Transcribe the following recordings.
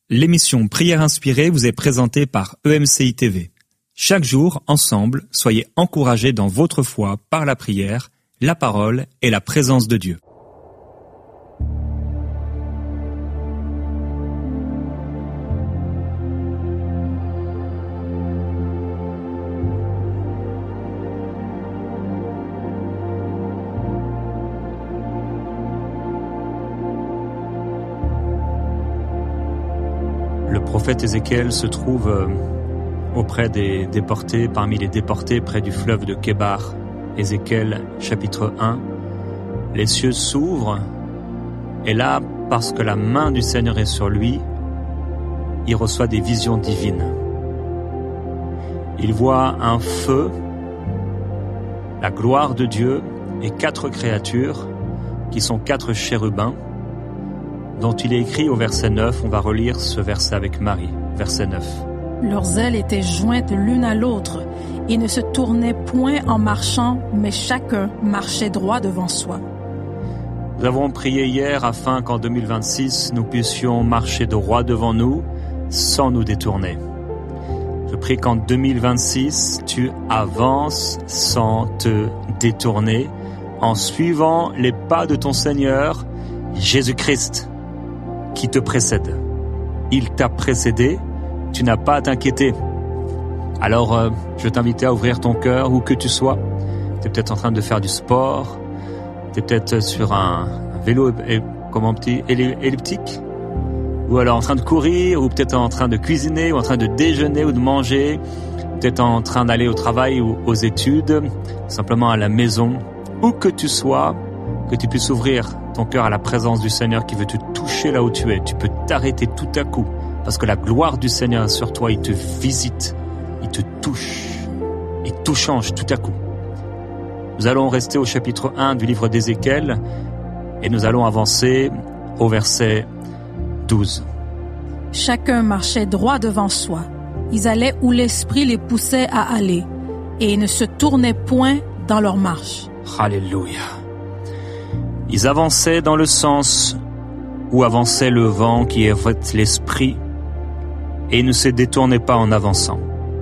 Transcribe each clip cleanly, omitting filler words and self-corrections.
L'émission Prière inspirée vous est présentée par EMCI TV. Chaque jour, ensemble, soyez encouragés dans votre foi par la prière, la parole et la présence de Dieu. Le prophète Ézéchiel se trouve auprès des déportés, parmi les déportés près du fleuve de Kébar. Ézéchiel chapitre 1. Les cieux s'ouvrent et là, parce que la main du Seigneur est sur lui, il reçoit des visions divines. Il voit un feu, la gloire de Dieu et 4 créatures qui sont 4 chérubins dont il est écrit au verset 9, on va relire ce verset avec Marie, verset 9. Leurs ailes étaient jointes l'une à l'autre et ne se tournaient point en marchant, mais chacun marchait droit devant soi. Nous avons prié hier afin qu'en 2026, nous puissions marcher droit devant nous sans nous détourner. Je prie qu'en 2026, tu avances sans te détourner en suivant les pas de ton Seigneur, Jésus-Christ, qui te précède. Il t'a précédé, tu n'as pas à t'inquiéter. Alors, je t'invite à ouvrir ton cœur où que tu sois. Tu es peut-être en train de faire du sport, tu es peut-être sur un vélo elliptique, ou alors en train de courir, ou peut-être en train de cuisiner, ou en train de déjeuner ou de manger, peut-être en train d'aller au travail ou aux études, simplement à la maison. Où que tu sois, que tu puisses ouvrir ton cœur à la présence du Seigneur qui veut te toucher là où tu es. Tu peux t'arrêter tout à coup parce que la gloire du Seigneur est sur toi. Il te visite, il te touche et tout change tout à coup. Nous allons rester au chapitre 1 du livre d'Ézéchiel et nous allons avancer au verset 12. Chacun marchait droit devant soi. Ils allaient où l'Esprit les poussait à aller et ne se tournaient point dans leur marche. Alléluia. Ils avançaient dans le sens où avançait le vent qui est l'esprit et ne se détournaient pas en avançant.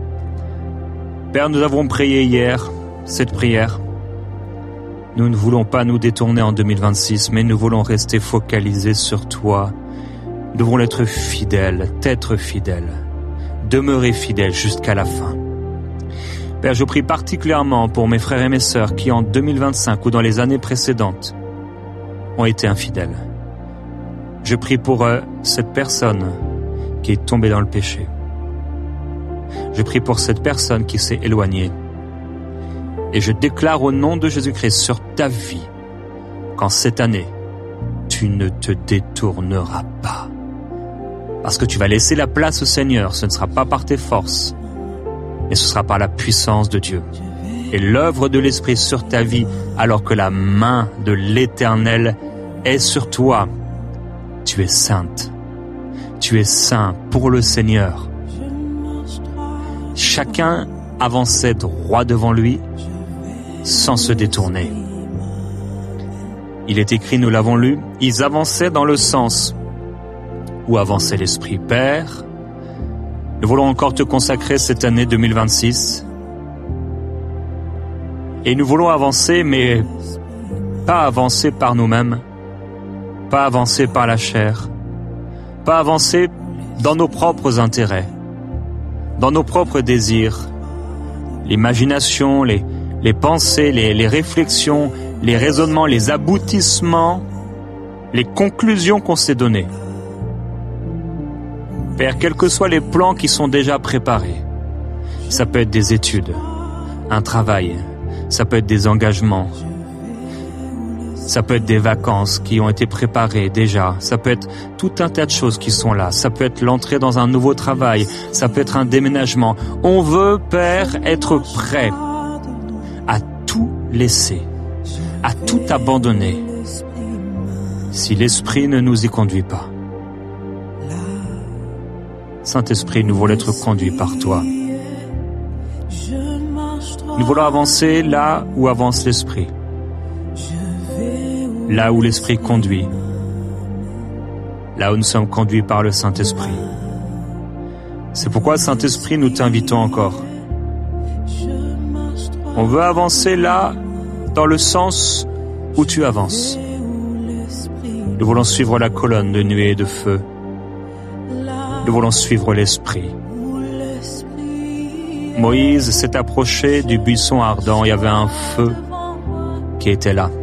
Père, nous avons prié hier cette prière. Nous ne voulons pas nous détourner en 2026, mais nous voulons rester focalisés sur toi. Nous voulons être fidèles, demeurer fidèles jusqu'à la fin. Père, je prie particulièrement pour mes frères et mes sœurs qui en 2025 ou dans les années précédentes ont été infidèles. Je prie pour cette personne qui est tombée dans le péché. Je prie pour cette personne qui s'est éloignée. Et je déclare au nom de Jésus-Christ sur ta vie qu'en cette année, tu ne te détourneras pas. Parce que tu vas laisser la place au Seigneur. Ce ne sera pas par tes forces, mais ce sera par la puissance de Dieu. Et l'œuvre de l'Esprit sur ta vie, alors que la main de l'Éternel est sur toi. Tu es sainte. Tu es saint pour le Seigneur. Chacun avançait droit devant lui, sans se détourner. Il est écrit, nous l'avons lu, ils avançaient dans le sens où avançait l'Esprit. Père, nous voulons encore te consacrer cette année 2026. Et nous voulons avancer, mais pas avancer par nous-mêmes, pas avancer par la chair, pas avancer dans nos propres intérêts, dans nos propres désirs, l'imagination, les pensées, les réflexions, les raisonnements, les aboutissements, les conclusions qu'on s'est données. Père, quels que soient les plans qui sont déjà préparés, ça peut être des études, un travail, ça peut être des engagements, ça peut être des vacances qui ont été préparées déjà, ça peut être tout un tas de choses qui sont là, ça peut être l'entrée dans un nouveau travail, ça peut être un déménagement. On veut, Père, être prêt à tout laisser, à tout abandonner, si l'Esprit ne nous y conduit pas. Saint-Esprit, nous voulons être conduits par toi. Nous voulons avancer là où avance l'Esprit, là où l'Esprit conduit. là où nous sommes conduits par le Saint-Esprit. C'est pourquoi, Saint-Esprit, nous t'invitons encore. On veut avancer là, dans le sens où tu avances. Nous voulons suivre la colonne de nuée et de feu. Nous voulons suivre l'Esprit. Moïse s'est approché du buisson ardent. Il y avait un feu qui était là.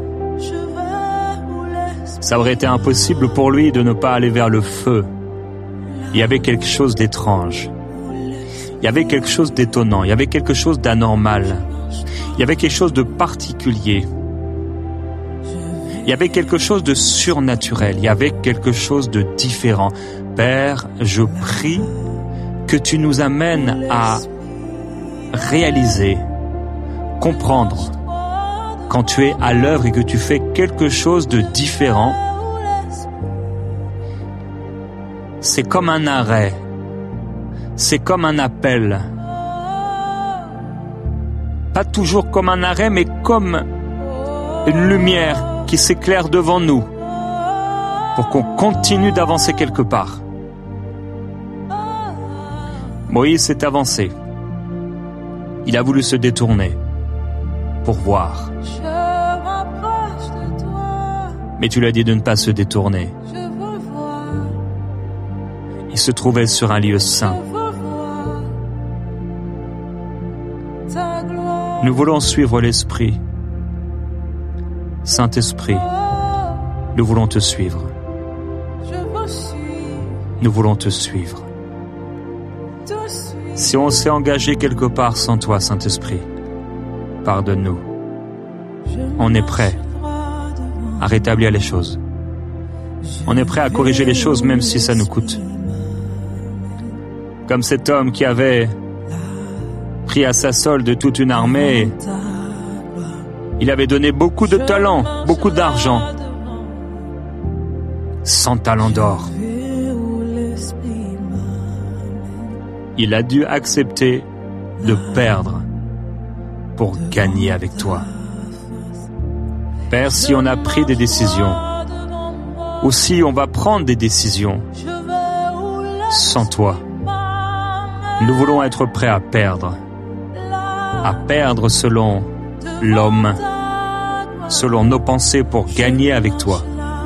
Ça aurait été impossible pour lui de ne pas aller vers le feu. Il y avait quelque chose d'étrange. Il y avait quelque chose d'étonnant. Il y avait quelque chose d'anormal. Il y avait quelque chose de particulier. Il y avait quelque chose de surnaturel. Il y avait quelque chose de différent. Père, je prie que tu nous amènes à réaliser, comprendre quand tu es à l'œuvre et que tu fais quelque chose de différent. C'est comme un arrêt, c'est comme un appel. Pas toujours comme un arrêt, mais comme une lumière qui s'éclaire devant nous pour qu'on continue d'avancer quelque part. Moïse s'est avancé. Il a voulu se détourner pour voir. Mais tu lui as dit de ne pas se détourner. Il se trouvait sur un lieu saint. Nous voulons suivre l'Esprit. Saint-Esprit, nous voulons te suivre. Nous voulons te suivre. Si on s'est engagé quelque part sans toi, Saint-Esprit, pardonne-nous. On est prêt à rétablir les choses. On est prêt à corriger les choses même si ça nous coûte. Comme cet homme qui avait pris à sa solde toute une armée. Il avait donné beaucoup de talents, beaucoup d'argent. 100 talents d'or. Il a dû accepter de perdre pour gagner avec toi. Père, si on a pris des décisions, ou si on va prendre des décisions sans toi, nous voulons être prêts à perdre selon l'homme, selon nos pensées pour gagner avec toi.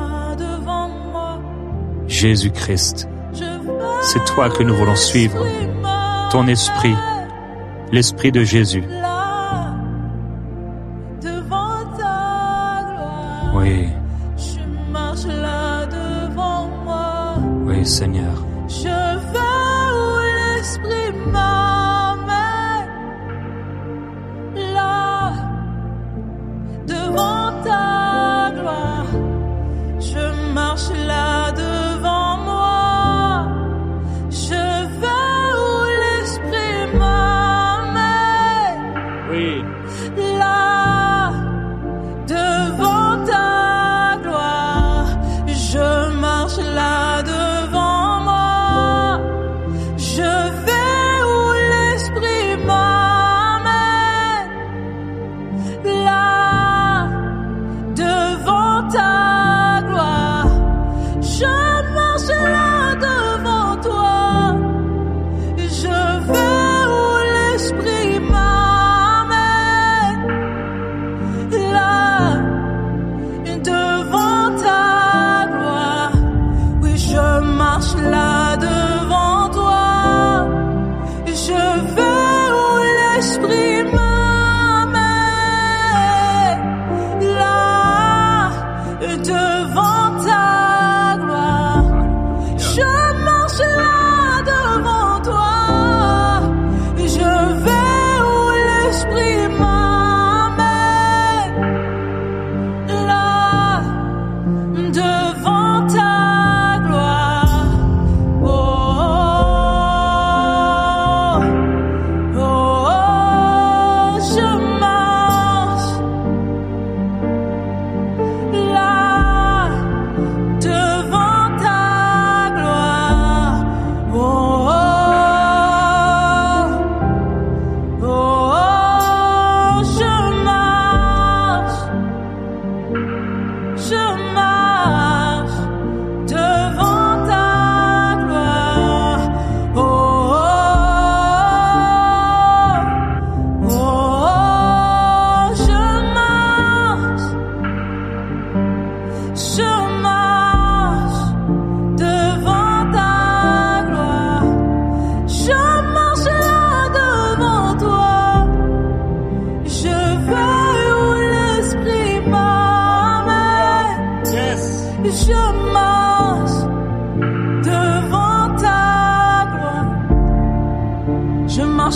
Jésus-Christ, c'est toi que nous voulons suivre, ton esprit, l'esprit de Jésus. Oui. Oui, Seigneur. Je vais où l'Esprit m'amène, là, devant ta gloire. Je marche là devant moi. Je vais où l'Esprit m'amène,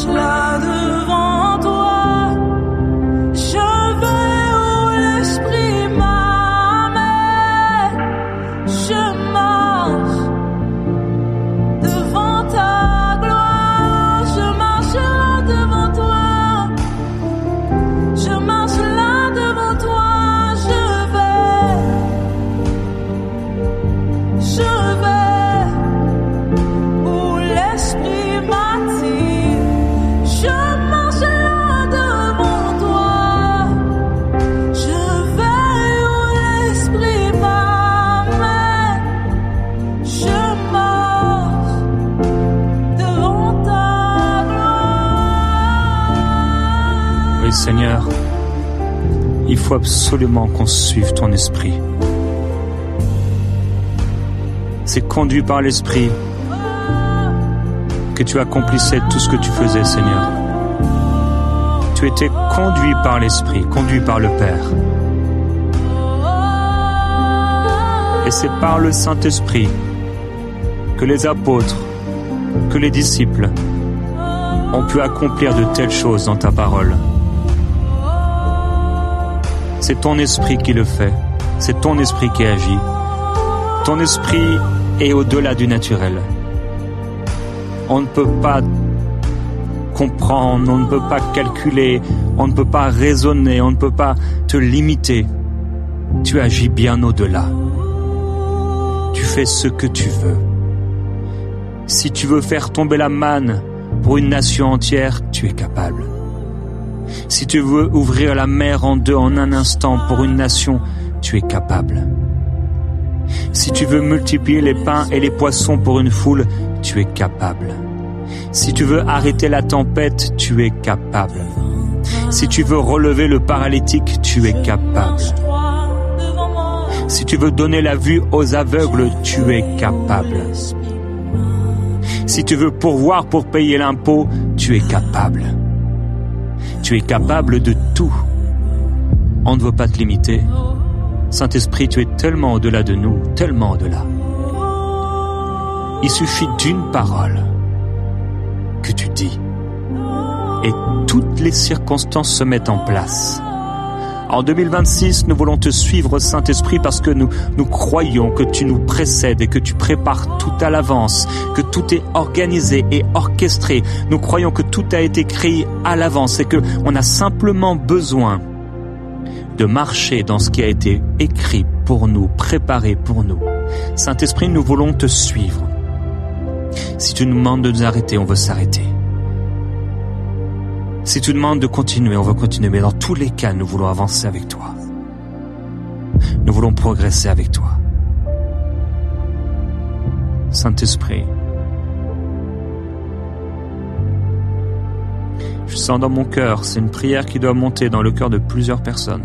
là devant toi. Je vais où l'Esprit m'amène. Je marche devant ta gloire. Je marche là devant toi. Je marche là devant toi. Je vais où l'Esprit m'attire. Je marche là devant toi. Je vais où l'Esprit m'amène. Je marche devant ta gloire. Oui, Seigneur, il faut absolument qu'on suive ton esprit. C'est conduit par l'Esprit que tu accomplissais tout ce que tu faisais, Seigneur. Tu étais conduit par l'Esprit, conduit par le Père. Et c'est par le Saint-Esprit que les apôtres, que les disciples ont pu accomplir de telles choses dans ta parole. C'est ton Esprit qui le fait, c'est ton Esprit qui agit. Ton esprit est au-delà du naturel. On ne peut pas comprendre, on ne peut pas calculer, on ne peut pas raisonner, on ne peut pas te limiter. Tu agis bien au-delà. Tu fais ce que tu veux. Si tu veux faire tomber la manne pour une nation entière, tu es capable. Si tu veux ouvrir la mer en deux en un instant pour une nation, tu es capable. Si tu veux multiplier les pains et les poissons pour une foule, tu es capable. Si tu veux arrêter la tempête, tu es capable. Si tu veux relever le paralytique, tu es capable. Si tu veux donner la vue aux aveugles, tu es capable. Si tu veux pourvoir pour payer l'impôt, tu es capable. Tu es capable de tout. On ne veut pas te limiter. Saint-Esprit, tu es tellement au-delà de nous, tellement au-delà. Il suffit d'une parole que tu dis et toutes les circonstances se mettent en place. En 2026, nous voulons te suivre, Saint-Esprit, parce que nous croyons que tu nous précèdes et que tu prépares tout à l'avance, que tout est organisé et orchestré. Nous croyons que tout a été créé à l'avance et que on a simplement besoin de marcher dans ce qui a été écrit pour nous, préparé pour nous. Saint-Esprit, nous voulons te suivre. Si tu nous demandes de nous arrêter, on veut s'arrêter. Si tu demandes de continuer, on veut continuer. Mais dans tous les cas, nous voulons avancer avec toi. Nous voulons progresser avec toi. Saint-Esprit, je sens dans mon cœur, c'est une prière qui doit monter dans le cœur de plusieurs personnes.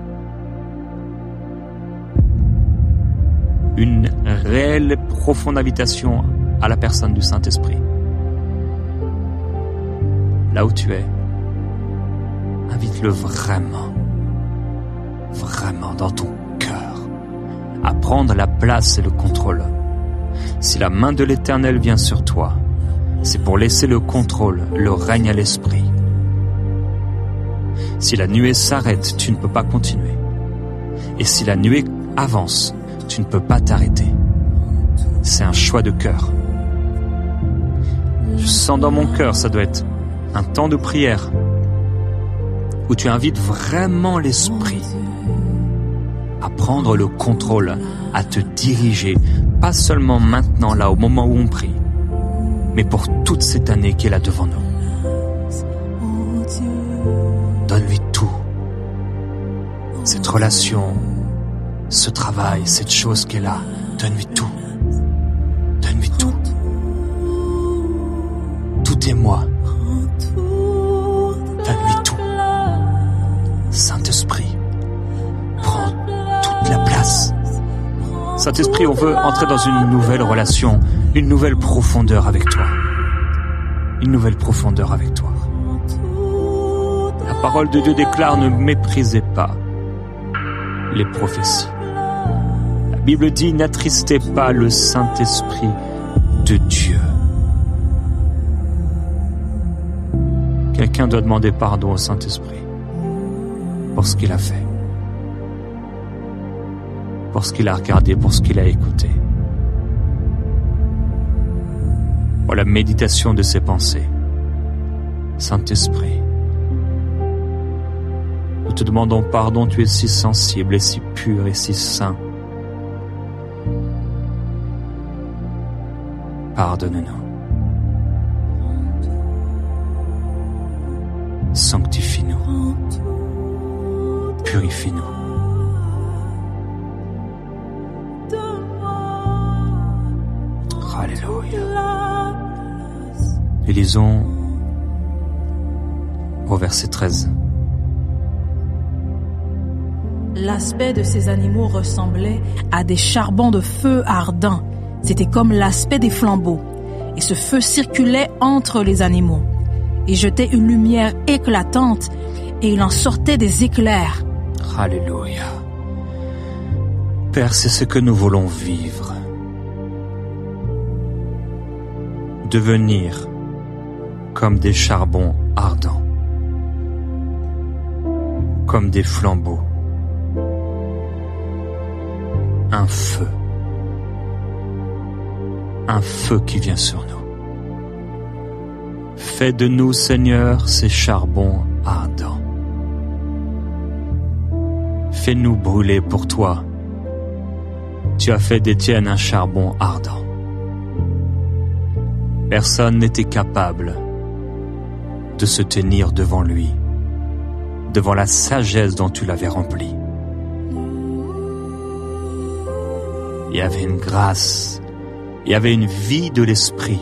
Une réelle profonde invitation à la personne du Saint-Esprit. Là où tu es, invite-le vraiment, vraiment dans ton cœur, à prendre la place et le contrôle. Si la main de l'Éternel vient sur toi, c'est pour laisser le contrôle, le règne à l'Esprit. Si la nuée s'arrête, tu ne peux pas continuer. Et si la nuée avance, tu ne peux pas t'arrêter. C'est un choix de cœur. Je sens dans mon cœur, ça doit être un temps de prière où tu invites vraiment l'Esprit à prendre le contrôle, à te diriger, pas seulement maintenant, là, au moment où on prie, mais pour toute cette année qui est là devant nous. Donne-lui tout. Cette relation, ce travail, cette chose qui est là, donne-lui tout. Donne-lui tout. Tout est moi. Donne-lui tout. Saint-Esprit, prends toute la place. Saint-Esprit, on veut entrer dans une nouvelle relation, une nouvelle profondeur avec toi. Une nouvelle profondeur avec toi. La parole de Dieu déclare, ne méprisez pas les prophéties. La Bible dit, n'attristez pas le Saint-Esprit de Dieu. Chacun doit demander pardon au Saint-Esprit pour ce qu'il a fait, pour ce qu'il a regardé, pour ce qu'il a écouté, pour la méditation de ses pensées. Saint-Esprit, nous te demandons pardon, tu es si sensible et si pur et si saint. Pardonne-nous. Sanctifie-nous. Purifie-nous. Alléluia. Et lisons au verset 13. L'aspect de ces animaux ressemblait à des charbons de feu ardents. C'était comme l'aspect des flambeaux. Et ce feu circulait entre les animaux et jetait une lumière éclatante, et il en sortait des éclairs. Alléluia. Père, c'est ce que nous voulons vivre. Devenir comme des charbons ardents, comme des flambeaux, un feu qui vient sur nous. Fais de nous, Seigneur, ces charbons ardents. Fais-nous brûler pour toi. Tu as fait d'Étienne un charbon ardent. Personne n'était capable de se tenir devant lui, devant la sagesse dont tu l'avais rempli. Il y avait une grâce, il y avait une vie de l'esprit.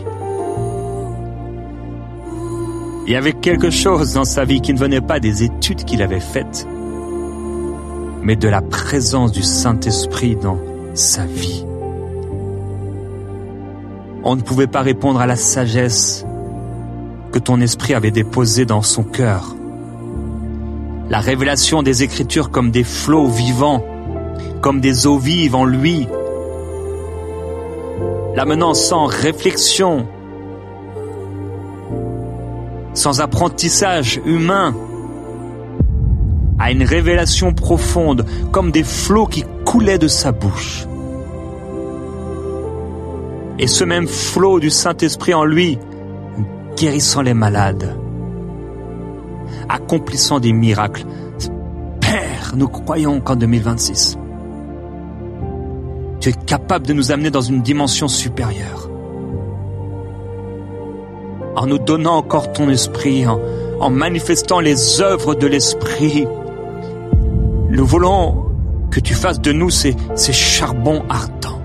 Il y avait quelque chose dans sa vie qui ne venait pas des études qu'il avait faites, mais de la présence du Saint-Esprit dans sa vie. On ne pouvait pas répondre à la sagesse que ton esprit avait déposée dans son cœur. La révélation des Écritures comme des flots vivants, comme des eaux vives en lui, l'amenant sans réflexion, sans apprentissage humain, à une révélation profonde, comme des flots qui coulaient de sa bouche. Et ce même flot du Saint-Esprit en lui, guérissant les malades, accomplissant des miracles. Père, nous croyons qu'en 2026, tu es capable de nous amener dans une dimension supérieure. En nous donnant encore ton esprit, en manifestant les œuvres de l'esprit, nous voulons que tu fasses de nous ces charbons ardents.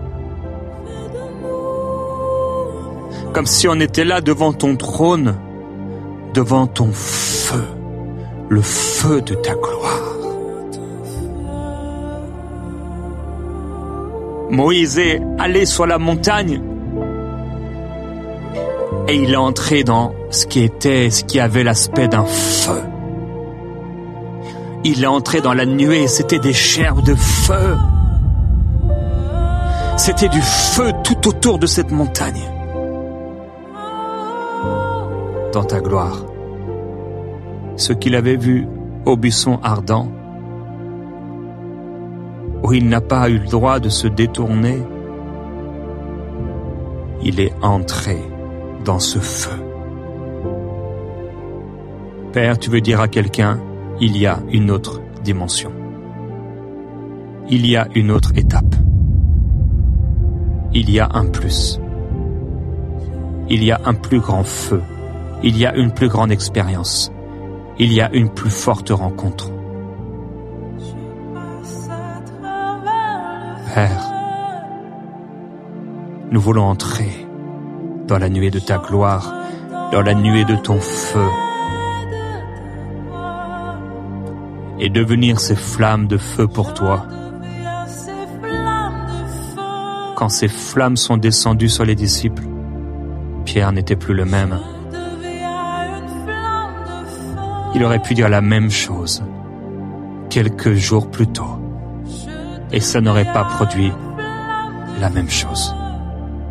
Comme si on était là devant ton trône, devant ton feu, le feu de ta gloire. Moïse est allé sur la montagne et il est entré dans ce qui avait l'aspect d'un feu. Il est entré dans la nuée, c'était des gerbes de feu. C'était du feu tout autour de cette montagne. Dans ta gloire, ce qu'il avait vu au buisson ardent, où il n'a pas eu le droit de se détourner, il est entré dans ce feu. Père, tu veux dire à quelqu'un, il y a une autre dimension. Il y a une autre étape. Il y a un plus. Il y a un plus grand feu. Il y a une plus grande expérience. Il y a une plus forte rencontre. Père, nous voulons entrer dans la nuée de ta gloire, dans la nuée de ton feu, et devenir ces flammes de feu pour toi. Quand ces flammes sont descendues sur les disciples, Pierre n'était plus le même. Il aurait pu dire la même chose quelques jours plus tôt, et ça n'aurait pas produit la même chose.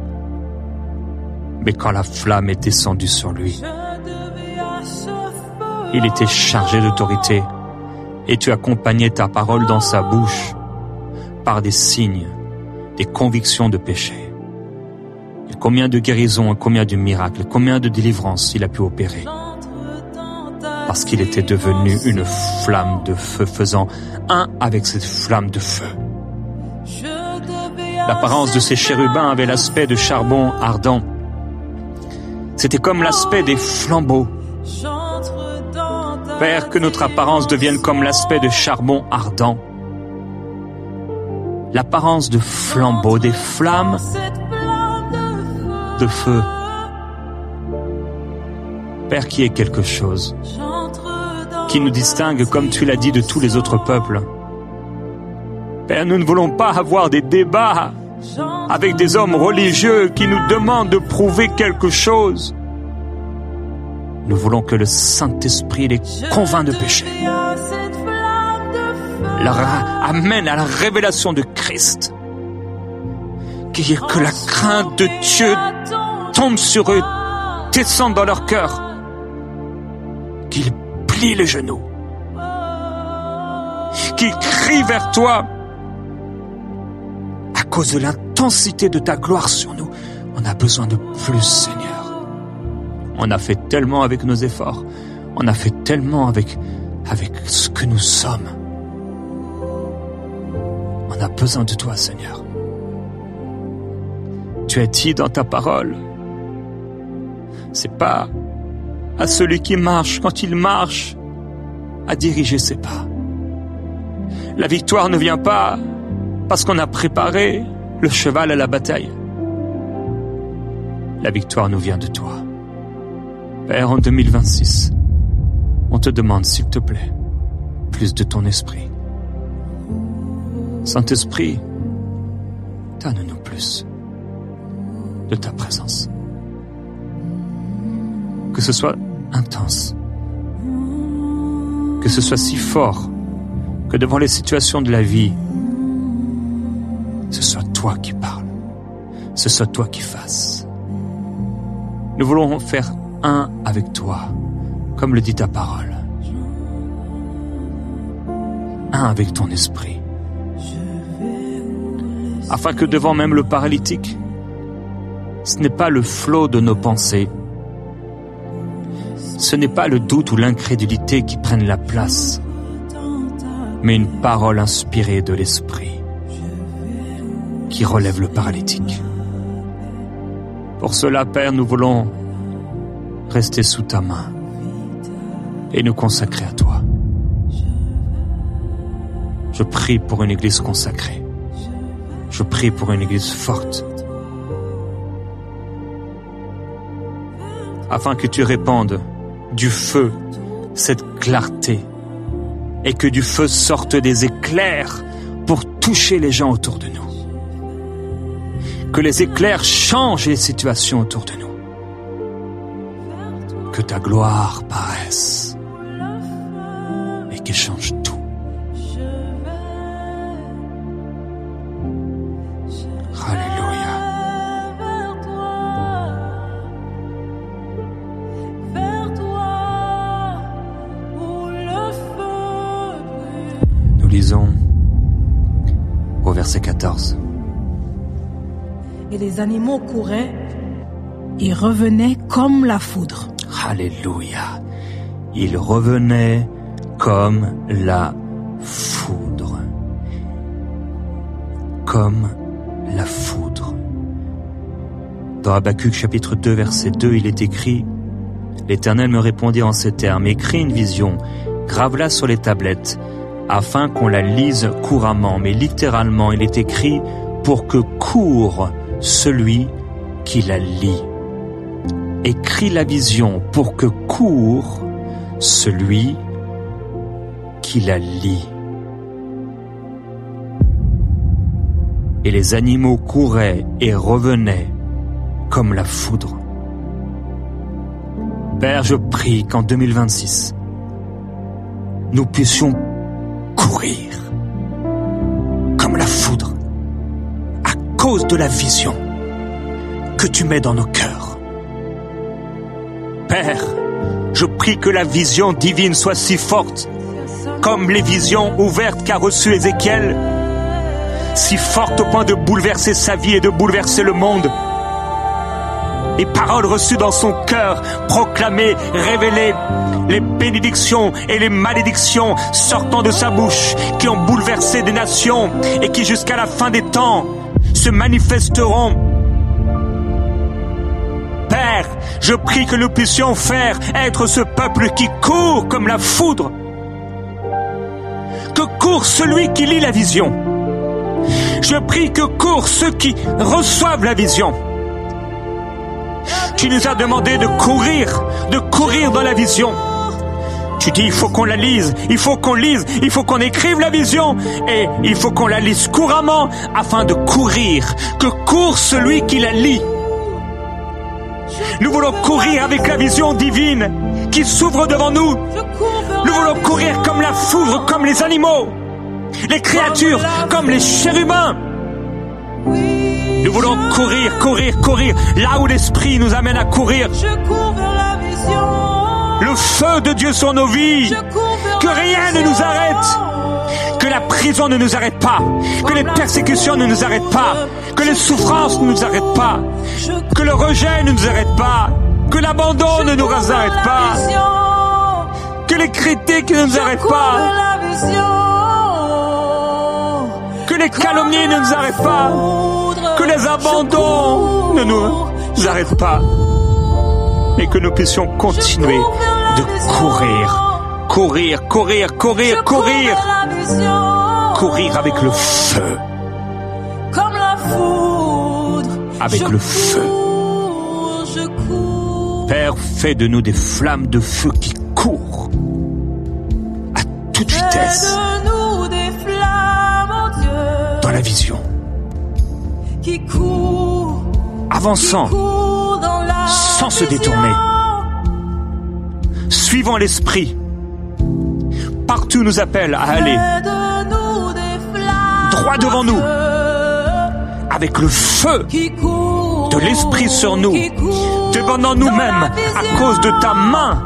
Mais quand la flamme est descendue sur lui, Il était chargé d'autorité et tu accompagnais ta parole dans sa bouche par des signes, des convictions de péché. Et combien de guérisons, combien de miracles, combien de délivrances il a pu opérer. Parce qu'il était devenu une flamme de feu, faisant un avec cette flamme de feu. L'apparence de ces chérubins avait l'aspect de charbon ardent. C'était comme l'aspect des flambeaux. Père, que notre apparence devienne comme l'aspect de charbon ardent. L'apparence de flambeaux, des flammes de feu. Père, qui est quelque chose qui nous distingue, comme tu l'as dit, de tous les autres peuples. Père, nous ne voulons pas avoir des débats avec des hommes religieux qui nous demandent de prouver quelque chose. Nous voulons que le Saint-Esprit les convainc de péché, leur amène à la révélation de Christ, que la crainte de Dieu tombe sur eux, descende dans leur cœur, qu'ils plient les genoux, qu'ils crient vers toi. À cause de l'intensité de ta gloire sur nous, on a besoin de plus, Seigneur. On a fait tellement avec nos efforts. On a fait tellement avec ce que nous sommes. On a besoin de toi, Seigneur. Tu as dit dans ta parole, c'est pas à celui qui marche, quand il marche, à diriger ses pas. La victoire ne vient pas parce qu'on a préparé le cheval à la bataille. La victoire nous vient de toi. Père, en 2026, on te demande, s'il te plaît, plus de ton esprit. Saint-Esprit, donne-nous plus de ta présence. Que ce soit intense, que ce soit si fort que devant les situations de la vie, ce soit toi qui parles, ce soit toi qui fasses. Nous voulons faire un avec toi, comme le dit ta parole. Un avec ton esprit. Afin que devant même le paralytique, ce n'est pas le flot de nos pensées, ce n'est pas le doute ou l'incrédulité qui prennent la place, mais une parole inspirée de l'esprit qui relève le paralytique. Pour cela, Père, nous voulons rester sous ta main et nous consacrer à toi. Je prie pour une église consacrée. Je prie pour une église forte, afin que tu répandes du feu cette clarté et que du feu sortent des éclairs pour toucher les gens autour de nous. Que les éclairs changent les situations autour de nous. Que ta gloire paraisse et qu'elle change tout. Lisons au verset 14. Et les animaux couraient et revenaient comme la foudre. Alléluia. Ils revenaient comme la foudre. Comme la foudre. Dans Habacuc chapitre 2 verset 2, il est écrit: L'Éternel me répondit en ces termes: écris une vision, grave-la sur les tablettes, afin qu'on la lise couramment. Mais littéralement, il est écrit pour que court celui qui la lit. Écris la vision pour que court celui qui la lit. Et les animaux couraient et revenaient comme la foudre. Père, je prie qu'en 2026, nous puissions courir comme la foudre à cause de la vision que tu mets dans nos cœurs. Père, Je prie que la vision divine soit si forte, comme les visions ouvertes qu'a reçues Ézéchiel, si forte au point de bouleverser sa vie et de bouleverser le monde. Les paroles reçues dans son cœur, proclamées, révélées, les bénédictions et les malédictions sortant de sa bouche, qui ont bouleversé des nations et qui jusqu'à la fin des temps se manifesteront. Père, je prie que nous puissions faire être ce peuple qui court comme la foudre, que court celui qui lit la vision. Je prie que courent ceux qui reçoivent la vision. Tu nous as demandé de courir dans la vision. Tu dis, il faut qu'on la lise, il faut qu'on lise, il faut qu'on écrive la vision et il faut qu'on la lise couramment afin de courir, que court celui qui la lit. Nous voulons courir avec la vision divine qui s'ouvre devant nous. Nous voulons courir comme la foudre, comme les animaux, les créatures, comme les chérubins. Nous voulons courir, là où l'Esprit nous amène à courir. Le feu de Dieu sur nos vies, que rien ne nous arrête, que la prison ne nous arrête pas, que les persécutions ne nous arrêtent pas, que les souffrances ne nous arrêtent pas, que le rejet ne nous arrête pas, que l'abandon ne nous arrête pas, que les critiques ne nous arrêtent pas, que les calomnies ne nous arrêtent pas, que les abandons ne nous arrêtent pas, et que nous puissions continuer de courir avec le feu, avec le feu. Père, fais de nous des flammes de feu qui courent à toute vitesse dans la vision, avançant sans se détourner, suivant l'Esprit, partout nous appelle à aller droit devant nous, avec le feu de l'Esprit sur nous, devenant nous-mêmes à cause de ta main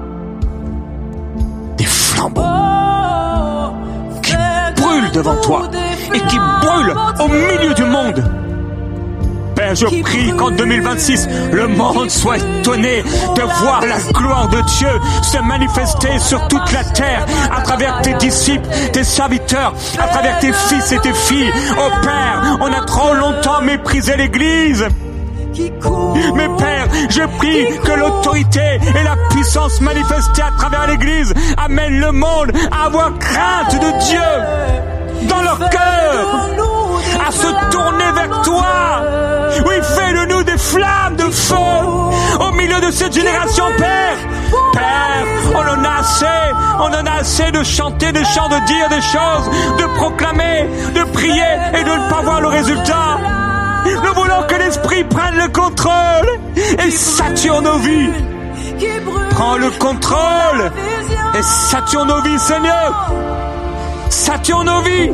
des flambeaux qui brûlent devant toi et qui brûlent au milieu du monde. Père, je prie qu'en 2026, le monde soit étonné de voir la gloire de Dieu se manifester sur toute la terre à travers tes disciples, tes serviteurs, à travers tes fils et tes filles. Oh Père, on a trop longtemps méprisé l'Église. Mais Père, je prie que l'autorité et la puissance manifestée à travers l'Église amènent le monde à avoir crainte de Dieu dans leur cœur, à se tourner vers toi. Oui, fais de nous des flammes de feu au milieu de cette génération, Père. Père, on en a assez de chanter des chants, de dire des choses, de proclamer, de prier et de ne pas voir le résultat. Nous voulons que l'Esprit prenne le contrôle et sature nos vies. Prends le contrôle et sature nos vies, Seigneur. Sature nos vies.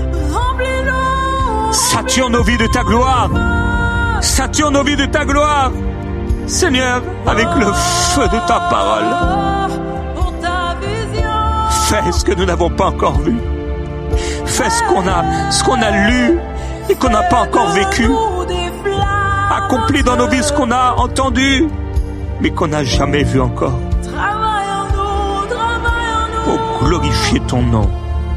Sature nos vies de ta gloire. Sature nos vies de ta gloire, Seigneur, avec le feu de ta parole. Fais ce que nous n'avons pas encore vu. Fais ce qu'on a lu et qu'on n'a pas encore vécu. Accomplis dans nos vies ce qu'on a entendu, mais qu'on n'a jamais vu encore. Oh, glorifier ton nom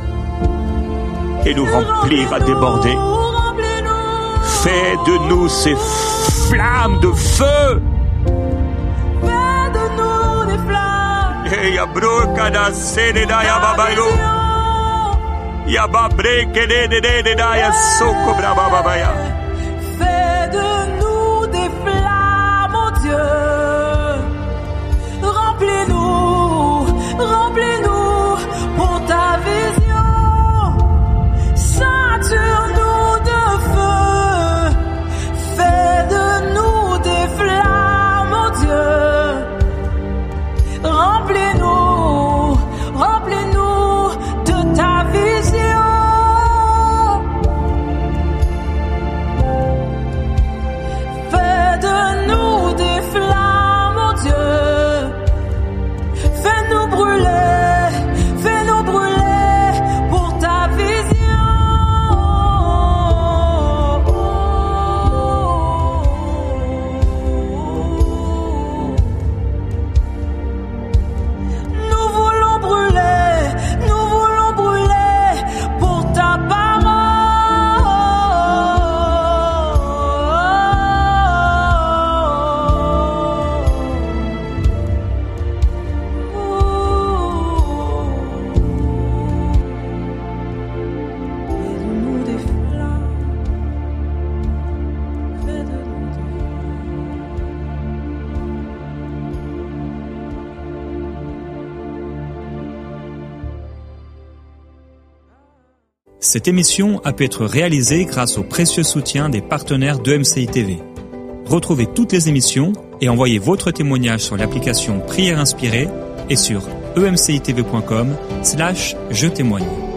et nous remplir à déborder. Fais de nous ces flammes de feu. Fais de nous des flammes. Hey, abrocada seneda ya babayo. Ya babre kede de da ya soko braba babaya. Fais de nous des flammes, oh Dieu. Remplis-nous pour ta vision. Sature-nous de feu. Fais de nous des flammes, oh Dieu. Remplis-nous de ta vision. Cette émission a pu être réalisée grâce au précieux soutien des partenaires d'EMCI TV. Retrouvez toutes les émissions et envoyez votre témoignage sur l'application Prière Inspirée et sur emcitv.com/je témoigne.